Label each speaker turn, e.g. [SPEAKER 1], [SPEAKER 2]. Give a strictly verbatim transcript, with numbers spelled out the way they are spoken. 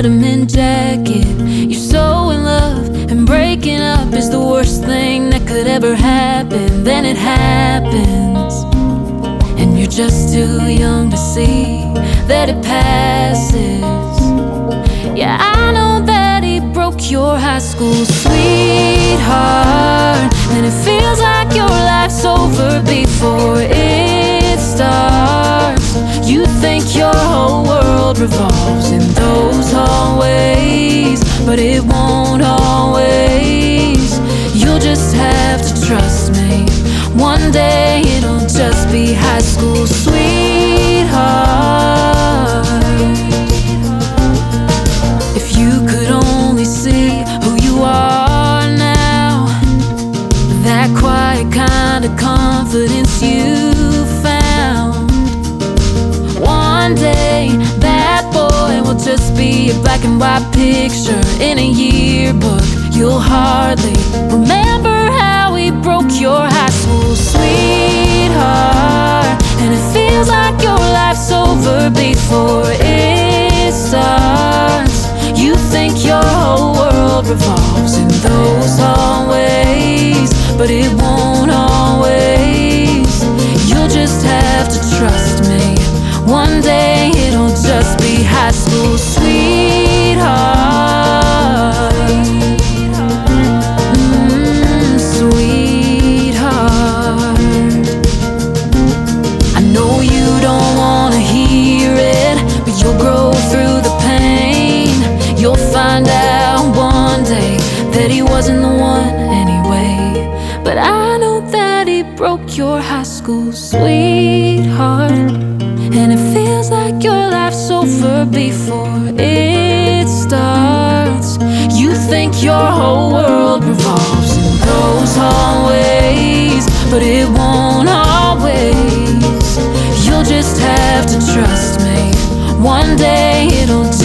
[SPEAKER 1] letterman jacket. You're so in love, and breaking up is the worst thing that could ever happen. Then it happens, and you're just too young to see that it passes. Yeah, I know that he broke your high school sweetheart, and it feels like your life's over before it starts. You think your whole world revolves in those hallways, but it won't always. You'll just have to trust me. One day it'll just be high school sweetheart. If you could only see who you are now, that quiet kind of confidence you found, one day that boy will just be a black and white picture in a yearbook. You'll hardly remember how he broke your high school sweetheart, and it feels like your life's over before it starts. You think your whole world revolves in those hallways, but it won't always. You'll just have to trust me. One day it'll just be high school sweetheart. Mm, sweetheart. I know you don't wanna hear it, but you'll grow through the pain. You'll find out one day that he wasn't the one anyway. But I know that he broke your high school sweetheart, and it feels like your life's over before it starts. You think your whole world revolves in those hallways, but it won't always. You'll just have to trust me. One day it'll